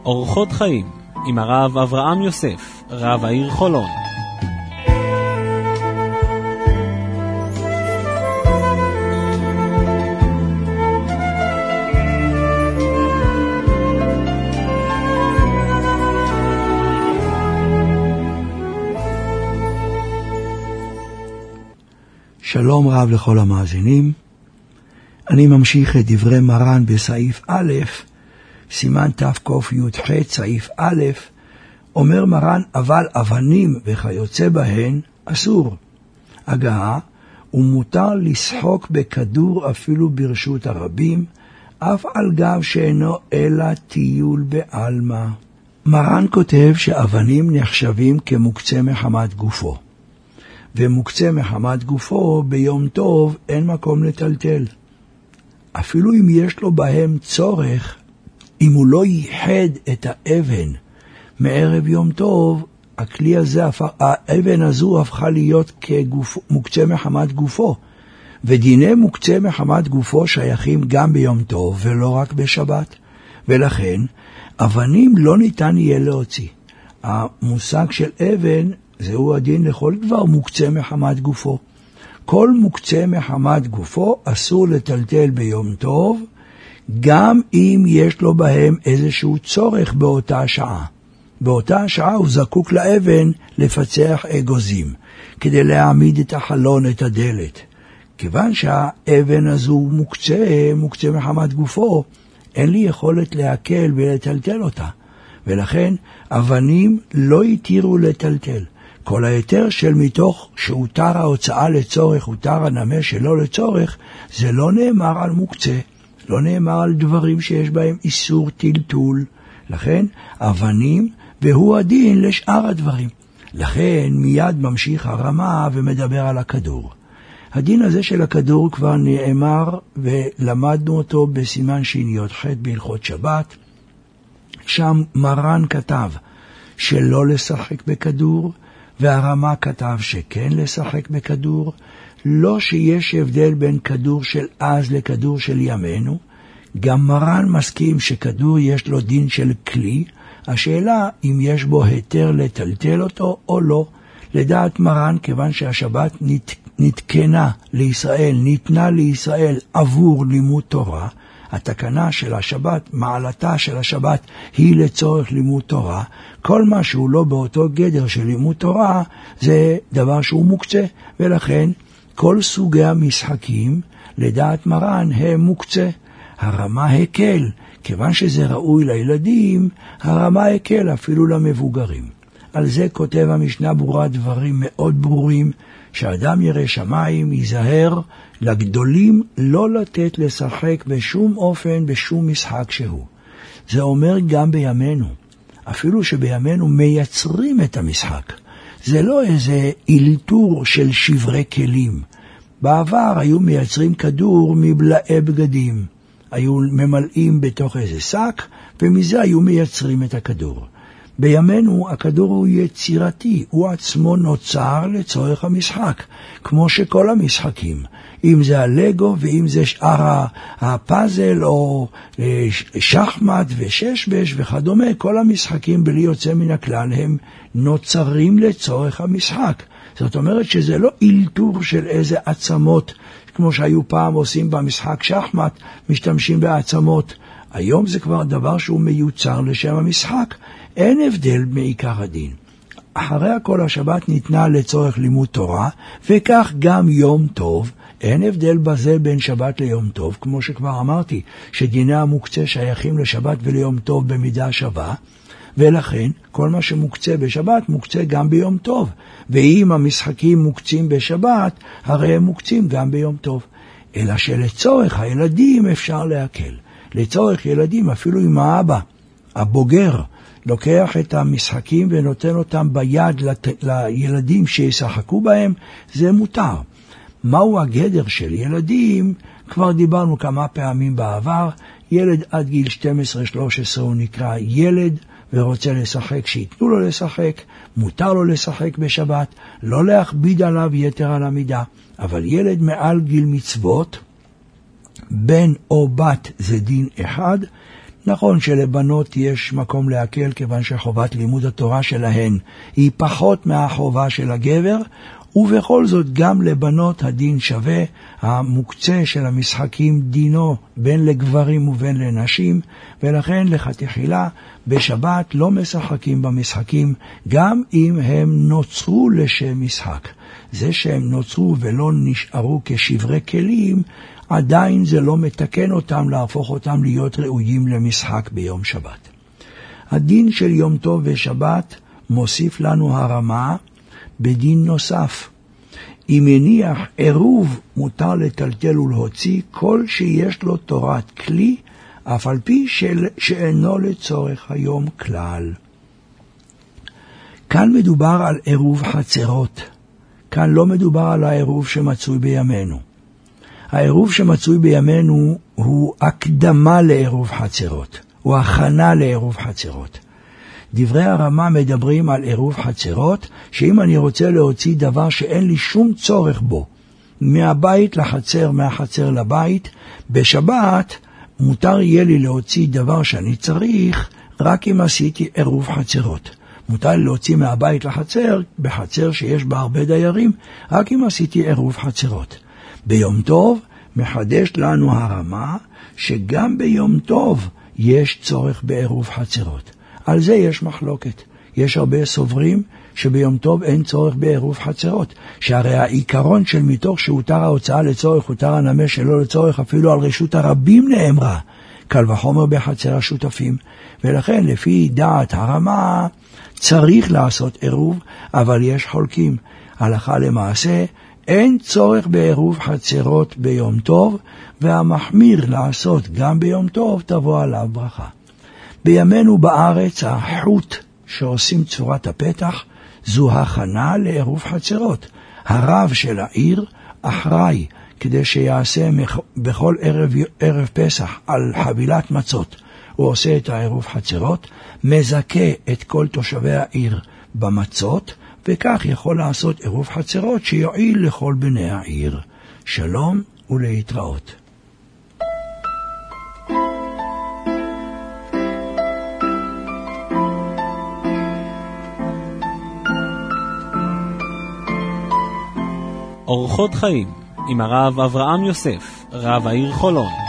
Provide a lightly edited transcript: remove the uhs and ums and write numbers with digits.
אורחות חיים עם הרב אברהם יוסף, רב העיר חולון. שלום רב לכל המאזינים. אני ממשיך את דברי מרן בסעיף א', סימן תק"ח סעיף א', אומר מרן, אבל אבנים וכיוצא בהן אסור. הגעה, ומותר לשחוק בכדור אפילו ברשות הרבים, אף על גב שאינו אלא טיול בעלמא. מרן כותב שאבנים נחשבים כמוקצה מחמת גופו. ומוקצה מחמת גופו ביום טוב אין מקום לטלטל. אפילו אם יש לו בהם צורך, אם הוא לא ייחד את האבן מערב יום טוב, הכלי הזה, האבן הזו הפכה להיות מוקצה מחמת גופו. ודיני מוקצה מחמת גופו שייכים גם ביום טוב ולא רק בשבת. ולכן אבנים לא ניתן יהיה להוציא. המושג של אבן זהו הדין לכל דבר מוקצה מחמת גופו. כל מוקצה מחמת גופו אסור לטלטל ביום טוב, גם אם יש לו בהם איזשהו צורך באותה שעה. באותה שעה הוא זקוק לאבן לפצח אגוזים, כדי להעמיד את החלון, את הדלת. כיוון שהאבן הזו מוקצה מחמת גופו, אין לי יכולת להקל ולטלטל אותה. ולכן אבנים לא יתירו לטלטל. כל היתר של מתוך שהותר ההוצאה לצורך, הותר הנמה שלא לצורך, זה לא נאמר על מוקצה, לא נאמר על דברים שיש בהם איסור טלטול. לכן אבנים והוא הדין לשאר הדברים. לכן מיד ממשיך הרמה ומדבר על הכדור. הדין הזה של הכדור כבר נאמר ולמדנו אותו בסימן שי"ח בהלכות שבת. שם מרן כתב שלא לשחק בכדור, והרמה כתב שכן לשחק בכדור. לא שיש הבדל בין כדור של אז לכדור של ימינו. גם מרן מסכים שכדור יש לו דין של כלי. השאלה אם יש בו היתר לטלטל אותו או לא. לדעת מרן, כיוון שהשבת נתקנה לישראל, ניתנה לישראל עבור לימוד תורה, התקנה של השבת, מעלתה של השבת היא לצורך לימוד תורה. כל מה שהוא לא באותו גדר של לימוד תורה זה דבר שהוא מוקצה, ולכן כל סוגי המשחקים לדעת מרן הם מוקצה. הרמה הקל, כיוון שזה ראוי לילדים, הרמה הקל אפילו למבוגרים. על זה כותב המשנה ברורה דברים מאוד ברורים, שאדם ירא שמיים ייזהר לגדולים לא לתת לשחק בשום אופן, בשום משחק שהוא. זה אומר גם בימינו, אפילו שבימינו מייצרים את המשחק. זה לא איזה אילתור של שברי כלים. בעבר היו מייצרים כדור מבלעי בגדים. היו ממלאים בתוך איזה שק, ומזה היו מייצרים את הכדור. בימינו הכדור הוא יצירתי, הוא עצמו נוצר לצורך המשחק, כמו שכל המשחקים, אם זה הלגו ואם זה שאר הפאזל או שחמט וששבש וכדומה, כל המשחקים בלי יוצא מן הכלל הם נוצרים לצורך המשחק. זאת אומרת שזה לא אילתור של איזה עצמות, כמו שהיו פעם עושים במשחק שחמט, משתמשים בעצמות. היום זה כבר דבר שהוא מיוצר לשם המשחק. אין הבדל מעיקר הדין. אחרי הכל השבת ניתנה לצורך לימוד תורה, וכך גם יום טוב. אין הבדל בזה בין שבת ליום טוב, כמו שכבר אמרתי, שדיני המוקצה שייכים לשבת וליום טוב במידה שווה, ולכן כל מה שמוקצה בשבת מוקצה גם ביום טוב. ואם המשחקים מוקצים בשבת, הרי הם מוקצים גם ביום טוב. אלא שלצורך הילדים אפשר להקל. לצורך ילדים, אפילו עם האבא, הבוגר, לוקח את המשחקים ונותן אותם ביד לילדים שישחקו בהם, זה מותר. מהו הגדר של ילדים? כבר דיברנו כמה פעמים בעבר. ילד עד גיל 12-13 הוא נקרא ילד, ורוצה לשחק, שיתנו לו לשחק, מותר לו לשחק בשבת, לא להכביד עליו יתר על המידה. אבל ילד מעל גיל מצוות, בן או בת זה דין אחד, נכון שלבנות יש מקום להקל כיוון שחובת לימוד התורה שלהן היא פחות מהחובה של הגבר, ובכל זאת גם לבנות הדין שווה, המוקצה של המשחקים דינו בין לגברים ובין לנשים, ולכן לכתחילה בשבת לא משחקים במשחקים גם אם הם נוצרו לשם משחק. זה שהם נוצרו ולא נשארו כשברי כלים, עדיין זה לא מתקן אותם להפוך אותם להיות ראויים למשחק ביום שבת. הדין של יום טוב ושבת מוסיף לנו הרמה בדין נוסף. אם מניח עירוב מותר לטלטל ולהוציא כל שיש לו תורת כלי, אף על פי שאינו לצורך היום כלל. כאן מדובר על עירוב חצרות. כאן לא מדובר על העירוב שמצוי בימינו. העירוב שמצוי בימינו הוא הקדמה לעירוב חצרות, הוא הכנה לעירוב חצרות. דברי הרמה מדברים על עירוב חצרות, שאם אני רוצה להוציא דבר שאין לי שום צורך בו, מהבית לחצר, מהחצר לבית, בשבת מותר יהיה לי להוציא דבר שאני צריך, רק אם עשיתי עירוב חצרות. מותר להוציא מהבית לחצר, בחצר שיש בה הרבה דיירים, רק אם עשיתי עירוב חצרות. ביום טוב מחדש לנו הרמה שגם ביום טוב יש צורך בעירוב חצרות. על זה יש מחלוקת. יש הרבה סוברים שביום טוב אין צורך בעירוב חצרות, שהרי העיקרון של מתוך שהותר ההוצאה לצורך, הותר הנמה שלא לצורך, אפילו על רשות הרבים נאמרה, קל וחומר בחצר השותפים, ולכן לפי דעת הרמה צריך לעשות עירוב, אבל יש חולקים. הלכה למעשה אין צורך בעירוב חצרות ביום טוב, והמחמיר לעשות גם ביום טוב תבוא עליו ברכה. בימינו בארץ החוט שעושים צורת הפתח זו הכנה לעירוב חצרות. הרב של העיר אחראי כדי שיעשה בכל ערב פסח על חבילת מצות. הוא עושה את העירוב חצרות, מזכה את כל תושבי העיר במצות, וכך יכול לעשות עירוב חצרות שיועיל לכל בני העיר. שלום ולהתראות. אורחות חיים עם הרב אברהם יוסף, רב העיר חולון.